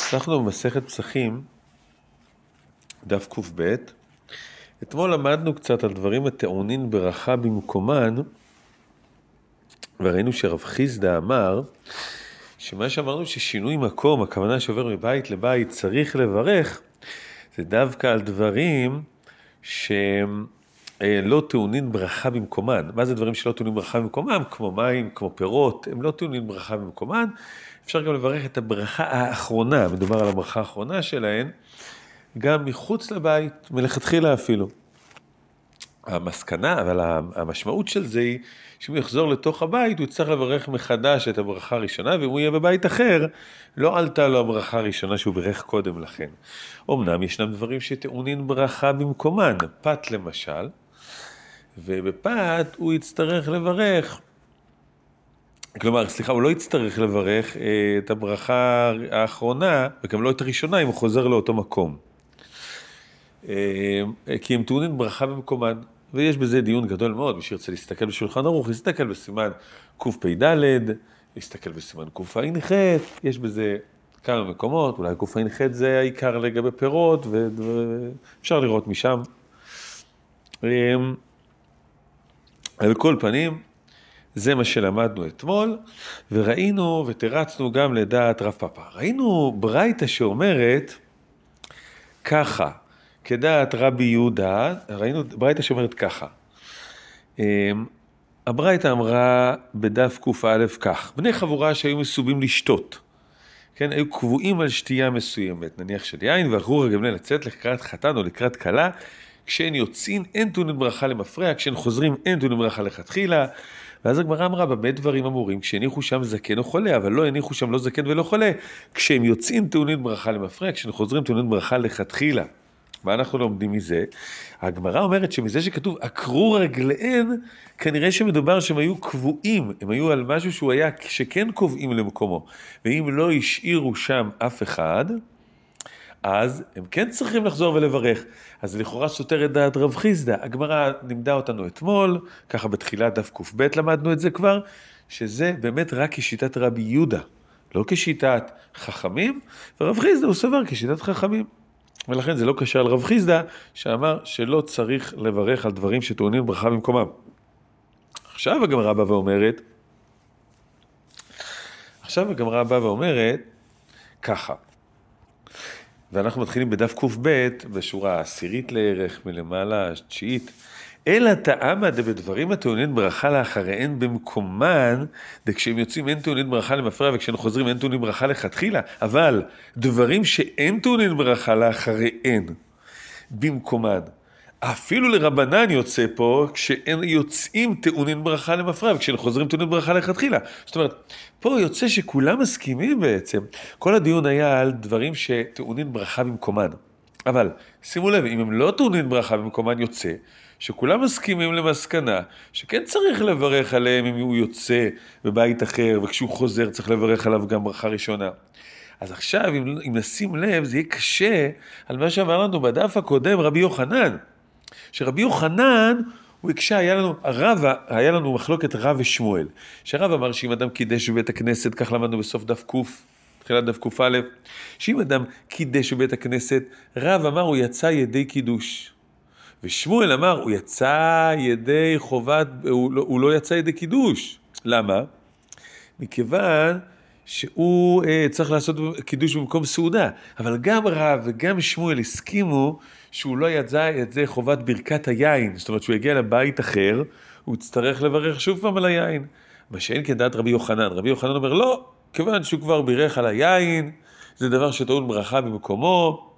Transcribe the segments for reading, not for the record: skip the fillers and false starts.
אנחנו במסכת פסחים, דף ק"ב. אתמול למדנו קצת על דברים הטעונים ברכה במקומן, וראינו שרב חיסדא אמר, שמה שאמרנו ששינוי מקום, הכוונה שעובר מבית לבית, צריך לברך, זה דווקא על דברים שהם לא טעונים ברכה במקומן. מה זה דברים שלא טעונים ברכה במקומם? כמו מים, כמו פירות, הם לא טעונים ברכה במקומן. אפשר גם לברך את הברכה האחרונה, מדובר על הברכה האחרונה שלהן, גם מחוץ לבית, מלכתחילה אפילו. המסקנה, אבל המשמעות של זה היא, שאם הוא יחזור לתוך הבית, הוא יצטרך לברך מחדש את הברכה הראשונה, ואם הוא יהיה בבית אחר, לא עלתה לו הברכה הראשונה שהוא ברך קודם לכן. אמנם ישנם דברים שטעונים ברכה במקומן, פת למשל, ובפת הוא יצטרך לברך, כלומר, סליחה, הוא לא יצטרך לברך את הברכה האחרונה, וגם לא את הראשונה אם הוא חוזר לאותו מקום. כי הם טעונים ברכה במקומן, ויש בזה דיון גדול מאוד. מי שירצה להסתכל בשולחן ערוך, יסתכל בסימן קפ"ד, יסתכל בסימן קע"ח, יש בזה כמה מקומות, אולי קע"ח זה העיקר לגבי פירות, ואפשר לראות משם. על כל פנים, זה מה שלמדנו אתמול, וראינו ותרצנו גם לדעת רב פאפא. ראינו ברייתא שאומרת ככה, כדעת רבי יהודה, ראינו ברייתא שאומרת ככה. הברייתא אמרה בדף ק"א כך, בני חבורה שהיו מסובים לשתות, כן, היו קבועים על שתייה מסוימת, נניח של יין, ואחרו רגמנה לצאת לקראת חתן או לקראת כלה, כשהן יוצאים אין טעונים ברכה למפרע, כשהן חוזרים אין טעונים ברכה לכתחילה. ואז הגמרא אמרה, במה דברים אמורים? כשהניחו שם זקן או חולה, אבל לא הניחו שם לא זקן ולא חולה. כשהם יוצאים טעונים ברכה למפרע, כשהם חוזרים טעונים ברכה לכתחילה. מה אנחנו לומדים מזה? הגמרא אומרת שמזה שכתוב, עקרו רגליהן, כנראה שמדובר שהם היו קבועים, הם היו על משהו שהוא היה שכן קובעים למקומו. ואם לא השאירו שם אף אחד, אז הם כן צריכים לחזור ולברך. אז לכאורה סותר את דעת רב חיסדא. הגמרא לימדה אותנו אתמול, ככה בתחילת דף ק"ב למדנו את זה כבר, שזה באמת רק כשיטת רבי יהודה, לא כשיטת חכמים, ורב חיסדא הוא סובר כשיטת חכמים. ולכן זה לא קשר על רב חיסדא, שאמר שלא צריך לברך על דברים שטעונים ברכה במקומם. עכשיו הגמרא באה ואומרת, ככה, ואנחנו מתחילים בדף ק"ב, בשורה העשירית לערך, מלמעלה, תשיעית. אלא טעמא דבדברים הטעונים ברכה לאחריהן במקומן, וכשהם יוצאים אין טעונים ברכה למפרע, וכשהם חוזרים אין טעונים ברכה לכתחילה, אבל דברים שאין טעונים ברכה לאחריהן במקומן, אפילו לרבנן יוצא פה, כשהם יוצאים טעונים ברכה למפרע, וכשהם חוזרים טעונים ברכה לכתחילה. זאת אומרת, פה יוצא שכולם מסכימים בעצם. כל הדיון היה על דברים שטעונים ברכה במקומן. אבל שימו לב, אם הם לא טעונים ברכה במקומן, יוצא שכולם מסכימים למסקנה, שכן צריך לברך עליהם אם הוא יוצא בבית אחר, וכשהוא חוזר צריך לברך עליו גם ברכה ראשונה. אז עכשיו, אם נשים לב, זה יהיה קשה על מה שאמר לנו בדף הקודם, רבי יוחנן. שרבי יוחנן, הוא הקשה, היה לנו מחלוקת רב ושמואל. שהרב אמר שאם אדם קידש בבית הכנסת, כך למדנו בסוף דף ק', תחילת דף ק"א, שאם אדם קידש בבית הכנסת, רב אמר הוא יצא ידי קידוש. ושמואל אמר הוא יצא ידי חובת, הוא לא יצא ידי קידוש. למה? מכיוון שהוא צריך לעשות קידוש במקום סעודה. אבל גם רב וגם שמואל הסכימו שהוא לא יצא את זה חובת ברכת היין. זאת אומרת שהוא יגיע לבית אחר, הוא יצטרך לברך שוב פעם על היין. מה שאין כדעת רבי יוחנן. רבי יוחנן אומר לא, כיוון שהוא כבר בירך על היין, זה דבר שטעון ברכה במקומו,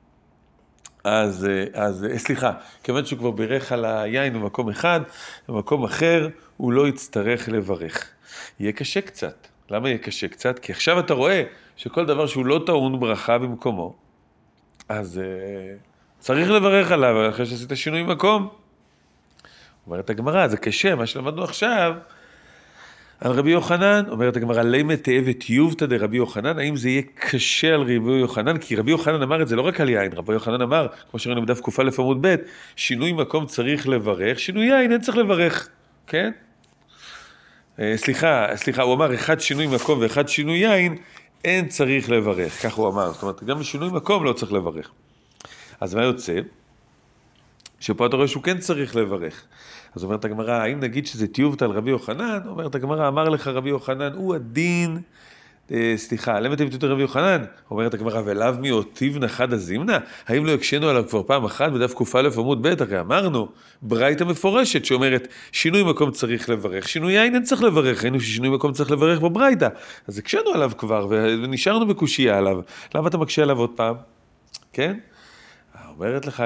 כיוון שהוא כבר בירך על היין במקום אחד, במקום אחר הוא לא יצטרך לברך. יהיה קשה קצת. למה יהיה קשה קצת? כי עכשיו אתה רואה שכל דבר שהוא לא טעון ברכה במקומו, אז צריך לברך עליו אחרי שעשית שינוי מקום. אומרת הגמרא, זה קשה, מה שלמדנו עכשיו, על רבי יוחנן, אומרת הגמרא, לימא תאבת יובתא דרבי יוחנן, האם זה יהיה קשה על רבי יוחנן? כי רבי יוחנן אמר את זה לא רק על יין, רבי יוחנן אמר, כמו שראינו בדף ק"א עמוד ב', שינוי מקום צריך לברך, שינוי יין אין צריך לברך, כן? סליחה, הוא אמר אחד שינוי מקום ואחד שינוי יין, אין צריך לברך, כך הוא אמר, זאת אומרת, גם בשינוי מקום לא צריך לברך. אז מה יוצא? שפה אתה רואה שהוא כן צריך לברך. אז אומרת הגמרא, האם נגיד שזה טיובתא על רבי יוחנן? אומרת הגמרא, אמר לך רבי יוחנן, הוא הדין, למה טיובתא רבי יוחנן? אומרת הגמרא, ולאו מי אותיבנא חדא זימנא? האם לא הקשינו עליו כבר פעם אחת בדף ק"א עמוד ב'? הרי אמרנו, ברייתא מפורשת שאומרת, שינוי מקום צריך לברך, שינוי יין אין צריך לברך, ראינו ששינוי מקום צריך לברך בברייתא. אז הקשינו עליו כבר ונשארנו בקושיה עליו. למה אתה מקשה עליו עוד פעם? כן? אומרת לך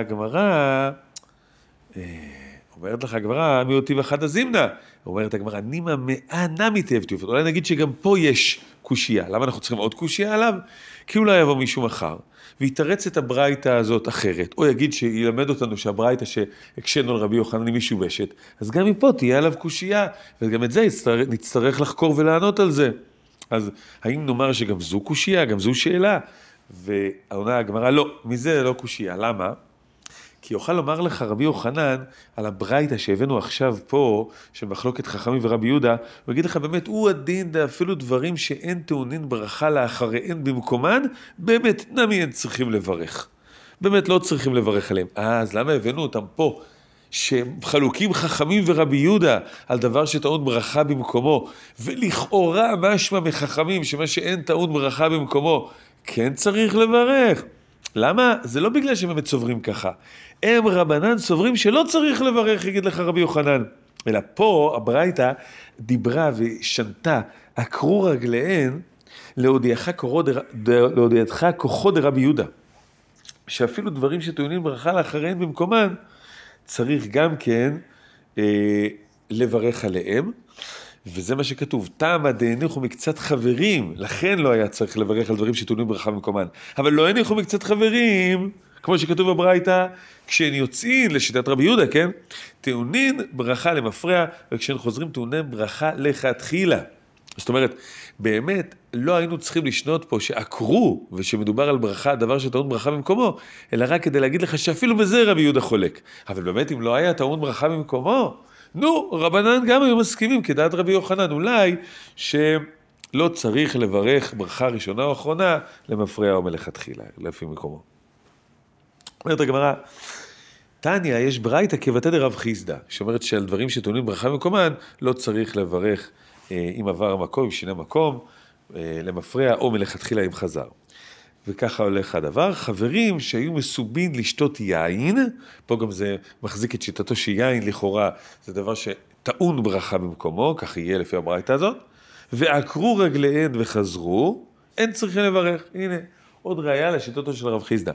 הגמרא, מי אותיב חדא זימנא? אומרת הגמרא, נימא מאה נמי טיובתא. אולי נגיד שגם פה יש קושיה. למה אנחנו צריכים עוד קושיה עליו? כי אולי יבוא מישהו מחר, ויתרץ את הברייתא הזאת אחרת, או יגיד שילמד אותנו שהברייתא שהקשינו על רבי יוחנן היא משובשת, אז גם מפה תהיה עליו קושיה, וגם את זה נצטרך לחקור ולענות על זה. אז האם נאמר שגם זו קושיה, גם זו שאלה? ועונה הגמרא, לא, מזה לא קושיה. למה? כי יוכל לומר לך רבי יוחנן על הברייתא שהבאנו עכשיו פה, של מחלוקת חכמים ורבי יהודה, הוא יגיד לך באמת, הוא הדין אפילו דברים שאין טעונין ברכה לאחריהן במקומן, באמת נמי אין צריכים לברך. באמת לא צריכים לברך עליהם. אז למה הבאנו אותם פה? שחלוקים חכמים ורבי יהודה על דבר שטעון ברכה במקומו, ולכאורה משמע מחכמים שמה שאין טעון ברכה במקומו, כן צריך לברך. למה? זה לא בגלל שהם באמת סוברים ככה. הם רבנן סוברים שלא צריך לברך, יגיד לך רבי יוחנן. אלא פה הברייתא דיברה ושנתה, עקרו רגליהן להודיעך כוחו דרבי יהודה. שאפילו דברים שטעונים ברכה לאחריהן במקומן, צריך גם כן לברך עליהם. וזה מה שכתוב, תמה דהניחו מקצת חברים, לכן לא היה צריך לברך על דברים שטעונים ברכה במקומן. אבל לא הניחו מקצת חברים, כמו שכתוב בברייתא, כשהן יוצאים לשיטת רבי יהודה, כן? טעונין ברכה למפרע, וכשהן חוזרים טעונין ברכה לכתחילה. זאת אומרת, באמת לא היינו צריכים לשנות פה שעקרו, ושמדובר על ברכה, דבר שטעון ברכה במקומו, אלא רק כדי להגיד לך שאפילו בזה רבי יהודה חולק. אבל באמת אם לא היה טעון ברכה במקומו, נו, רבנן גם היו מסכימים כדעת רבי יוחנן, אולי שלא צריך לברך ברכה ראשונה או אחרונה למפרע או מלכתחילה, לפי מקומו. אומרת הגמרא, תניא, יש ברייתא כבתא דרב חיסדא, שאומרת שעל דברים שטעונים ברכה במקומן, לא צריך לברך אם עבר המקום, אם שינה מקום, למפרע או מלכתחילה אם חזר. וככה הולך הדבר, חברים שהיו מסובין לשתות יין, פה גם זה מחזיק את שיטתו שיין לכאורה, זה דבר שטעון ברכה במקומו, כך יהיה לפי הברייתא הזאת, ועקרו רגליהן וחזרו, אין צריכים לברך. הנה, עוד ראיה לשיטתו של רב חיסדא.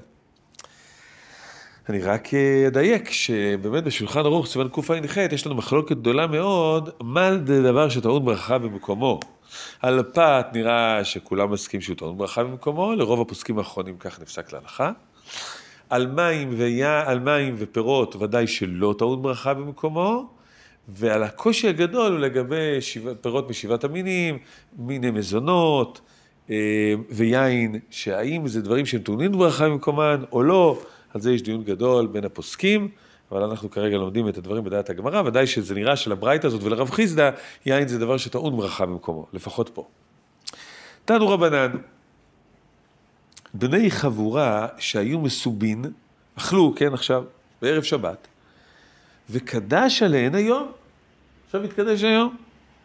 אני רק אדייק שבאמת בשולחן ערוך סימן קע"ח יש לנו מחלוקת גדולה מאוד, מה זה דבר שטעון ברכה במקומו. על פת נראה שכולם מסכים שהוא טעון ברכה במקומו, לרוב הפוסקים האחרונים כך נפסק להלכה. על מים ופירות ודאי שלא טעון ברכה במקומו, ועל הקושי הגדול הוא לגבי פירות משבעת המינים, מיני מזונות ויין, שהאם זה דברים שהם טעונים ברכה במקומן או לא, על זה יש דיון גדול בין הפוסקים, אבל אנחנו כרגע לומדים את הדברים בדעת הגמרא, ודאי שזה נראה שלברייתא הזאת ולרב חיסדא, יין זה דבר שטעון ברכה במקומו, לפחות פה. תנו רבנן, בני חבורה שהיו מסובין, אכלו, כן, עכשיו, בערב שבת, וקדש עליהן היום, עכשיו התקדש היום,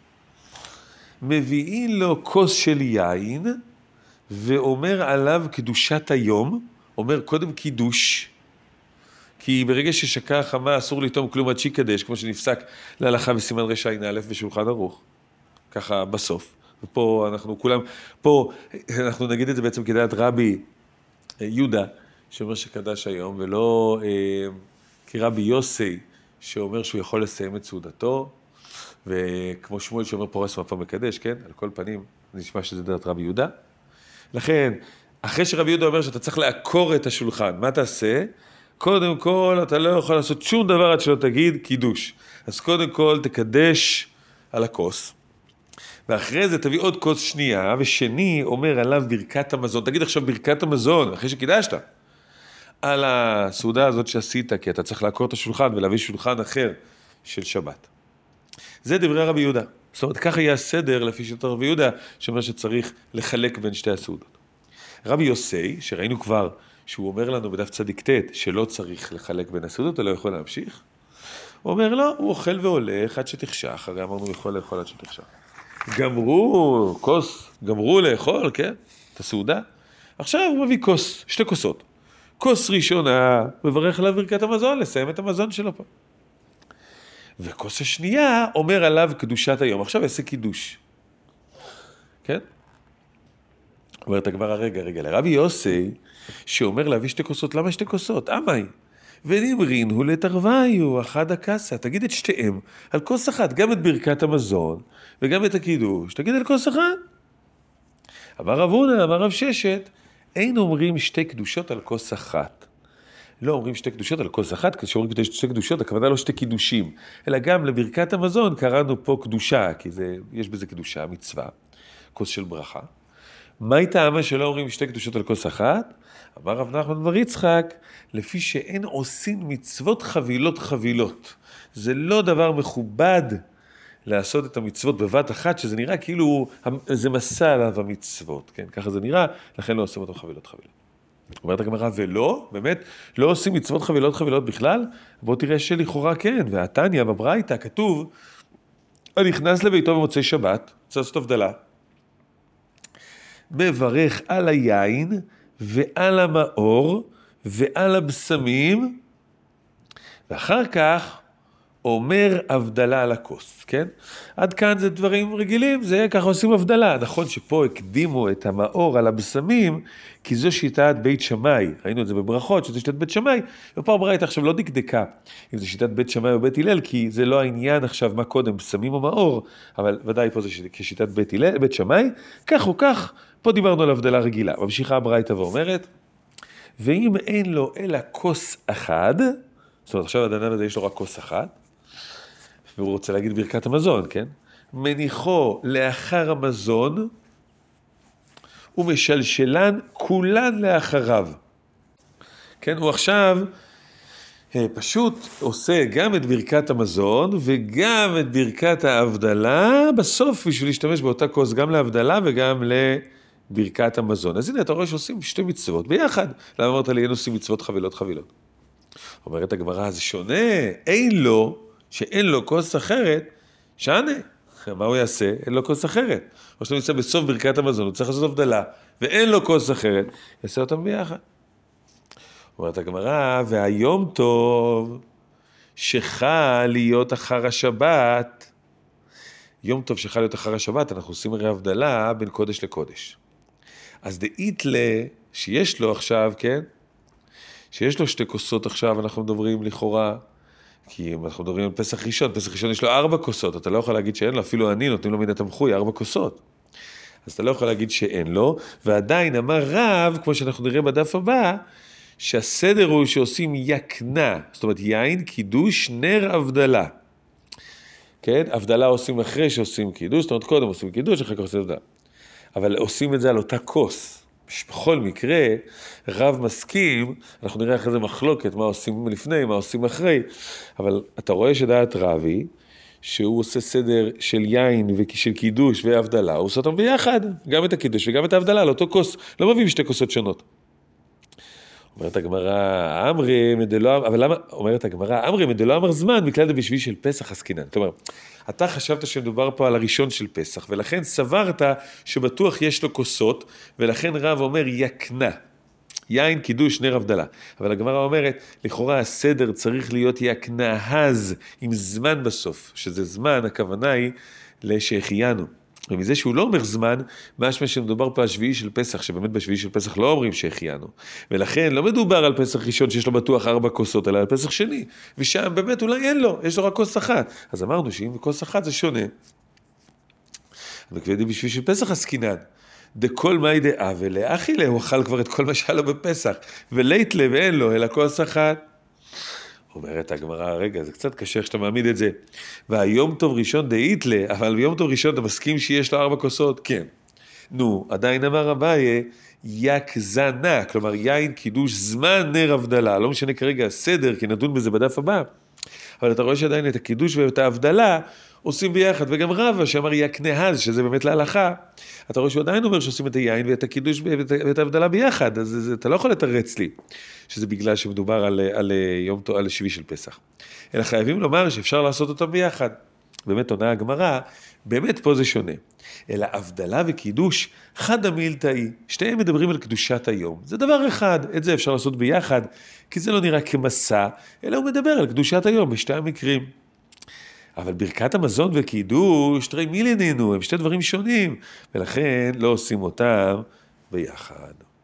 מביאים לו כוס של יין, ואומר עליו קדושת היום, אומר קודם קידוש, כי ברגע ששקע החמה אסור לטום כלום עד שיקדש, כמו שנפסק להלכה בסימן רע"א בשולחן ערוך, ככה בסוף. ופה אנחנו נגיד את זה בעצם כדעת רבי יהודה, שאומר שקדש היום, ולא כרבי יוסי, שאומר שהוא יכול לסיים את סעודתו, וכמו שמואל שאומר פורס מפה מקדש, כן? על כל פנים, נשמע שזה דעת רבי יהודה. לכן, אחרי שרבי יהודה אומר שאתה צריך לעקור את השולחן, מה תעשה? קודם כל, אתה לא יכול לעשות שום דבר עד שלא תגיד קידוש. אז קודם כל, תקדש על הכוס, ואחרי זה תביא עוד כוס שנייה, ושני אומר עליו ברכת המזון. תגיד עכשיו ברכת המזון, אחרי שקידשת, על הסעודה הזאת שעשית, כי אתה צריך לעקור את השולחן ולהביא שולחן אחר של שבת. זה דברי רבי יהודה. זאת אומרת, ככה יהיה הסדר לפי שיטת רבי יהודה, שאומר שצריך לחלק בין שתי הסעודות. רבי יוסי, שראינו כבר שהוא אומר לנו בדף צדיק ט' שלא צריך לחלק בין הסעודות, אלא יכול להמשיך, הוא אומר לא, הוא אוכל והולך עד שתחשך, הרי אמרנו יכול לאכול עד שתחשך. גמרו לאכול, כן? את הסעודה. עכשיו הוא מביא כוס, שתי כוסות. כוס ראשונה, מברך עליו ברכת המזון, לסיים את המזון שלו פה. וכוס השנייה אומר עליו קדושת היום. עכשיו יעשה קידוש. כן? אומרת הגמרא, רגע, לרבי יוסי, שאומר להביא שתי כוסות, למה שתי כוסות? אמי. ונמרין הוא לתרוויו, אחד הכסה. תגיד את שתיהם על כוס אחת, גם את ברכת המזון וגם את הקידוש. תגיד על כוס אחת. אמר רב הונא, אמר רב ששת, אין אומרים שתי קדושות על כוס אחת. לא אומרים שתי קדושות על כוס אחת, כשאומרים שתי קדושות, הכוונה לא שתי קידושים, אלא גם לברכת המזון קראנו פה קדושה, כי יש בזה קדושה, מצווה, כוס של ברכה. מה טעמה שלא אומרים שתי קדושות על כוס אחת? אמר רב נחמן בר יצחק, לפי שאין עושים מצוות חבילות. זה לא דבר מכובד לעשות את המצוות בבת אחת, שזה נראה כאילו זה מסע עליו המצוות, כן? ככה זה נראה, לכן לא עושים אותם חבילות. אומרת הגמרא, ולא, באמת, לא עושים מצוות חבילות בכלל? בוא תראה שלכאורה כן, והתניא בברייתא כתוב, נכנס לביתו במוצאי שבת, צריך לעשות הבדלה, מברך על היין ועל המאור ועל הבשמים, ואחר כך אומר הבדלה על הכוס, כן? עד כאן זה דברים רגילים, זה ככה עושים הבדלה. נכון שפה הקדימו את המאור על הבשמים, כי זו שיטת בית שמאי. ראינו את זה בברכות, שזו שיטת בית שמאי, ופה הברייתא עכשיו לא דקדקה אם זה שיטת בית שמאי או בית הלל, כי זה לא העניין עכשיו מה קודם, בשמים או מאור, אבל ודאי פה זה כשיטת בית שמאי, כך או כך, פה דיברנו על הבדלה רגילה. ממשיכה הברייתא ואומרת, ואם אין לו אלא כוס אחד, זאת אומרת עכשיו הדנן הזה יש לו רק כוס אחת, והוא רוצה להגיד ברכת המזון, כן? מניחו לאחר המזון, ומשלשלן כולן לאחריו. כן, הוא עכשיו פשוט עושה גם את ברכת המזון, וגם את ברכת ההבדלה, בסוף בשביל להשתמש באותה כוס, גם להבדלה וגם לברכת המזון. אז הנה, אתה רואה שעושים שתי מצוות ביחד. למה אמרת לי, אין עושים מצוות חבילות? אומרת הגמרא, זה שונה, שאין לו כוס אחרת, שענה. מה הוא יעשה? אין לו כוס אחרת. או שאתה נמצא בסוף ברכת המזון, הוא צריך לעשות הבדלה, ואין לו כוס אחרת, יעשה אותם ביחד. אומרת הגמרא, והיום טוב שחל להיות אחר השבת, יום טוב שחל להיות אחר השבת, אנחנו עושים הרי הבדלה בין קודש לקודש. אז דאית שיש לו עכשיו, כן? שיש לו שתי כוסות עכשיו, אנחנו מדברים לכאורה, כי אם אנחנו מדברים על פסח ראשון יש לו 4 כוסות, אתה לא יכול להגיד שאין לו, אפילו אני נותנים לו מן התמחוי 4 כוסות. אז אתה לא יכול להגיד שאין לו, ועדיין אמר רב, כמו שאנחנו נראה בדף הבא, שהסדר הוא שעושים יקנה, זאת אומרת יין, קידוש, נר, הבדלה. כן? הבדלה עושים אחרי שעושים קידוש, זאת אומרת קודם עושים קידוש, אחר כך עושים הבדלה. אבל עושים את זה על אותה כוס. בכל מקרה, רב מסכים, אנחנו נראה אחרי זה מחלוקת, מה עושים לפני, מה עושים אחרי, אבל אתה רואה שדעת רבי, שהוא עושה סדר של יין ושל קידוש והבדלה, הוא עושה אותם ביחד, גם את הקידוש וגם את ההבדלה, על אותו כוס, לא מביאים שתי כוסות שונות. אומרת הגמרא, אמרי מדלא אמר זמן, מכלל דבשביל של פסח עסקינן. זאת אומרת, אתה חשבת שמדובר פה על הראשון של פסח, ולכן סברת שבטוח יש לו כוסות, ולכן רב אומר יקנה, יין, קידוש, נר, הבדלה. אבל הגמרא אומרת, לכאורה הסדר צריך להיות יקנה הז, עם זמן בסוף, שזה זמן, הכוונה היא לשהחיינו. ומזה שהוא לא אומר זמן, משמע שמדובר פה על שביעי של פסח, שבאמת בשביעי של פסח לא אומרים שהחיינו. ולכן לא מדובר על פסח ראשון שיש לו בטוח 4 כוסות, אלא על פסח שני. ושם באמת אולי אין לו, יש לו רק כוס אחת. אז אמרנו שאם כוס אחת זה שונה. וכבדי בשביעי של פסח עסקינן. דכל מאי דאה ולאכילה, הוא אכל כבר את כל מה שהיה לו בפסח. ולית לה ואין לו, אלא כוס אחת. אומרת הגמרא, רגע, זה קצת קשה שאתה מעמיד את זה. והיום טוב ראשון דאית לה, אבל ביום טוב ראשון אתה מסכים שיש לו 4 כוסות? כן. נו, עדיין אמר אביי, יקזנה, כלומר יין, קידוש, זמן, נר, הבדלה. לא משנה כרגע הסדר, כי נדון בזה בדף הבא. אבל אתה רואה שעדיין את הקידוש ואת ההבדלה, עושים ביחד, וגם רבא שאמר יקנהז, שזה באמת להלכה, אתה רואה שהוא עדיין אומר שעושים את היין ואת הקידוש ואת ההבדלה ביחד, אז אתה לא יכול לתרץ לי, שזה בגלל שמדובר על שביעי של פסח. אלא חייבים לומר שאפשר לעשות אותם ביחד. באמת עונה הגמרא, באמת פה זה שונה. אלא הבדלה וקידוש חד המילתאי, שתיהם מדברים על קדושת היום. זה דבר אחד, את זה אפשר לעשות ביחד, כי זה לא נראה כמסע, אלא הוא מדבר על קדושת היום בשתי המקרים. אבל ברכת המזון וקידוש, תראי מי לנינו, הם שתי דברים שונים, ולכן לא עושים אותם ביחד.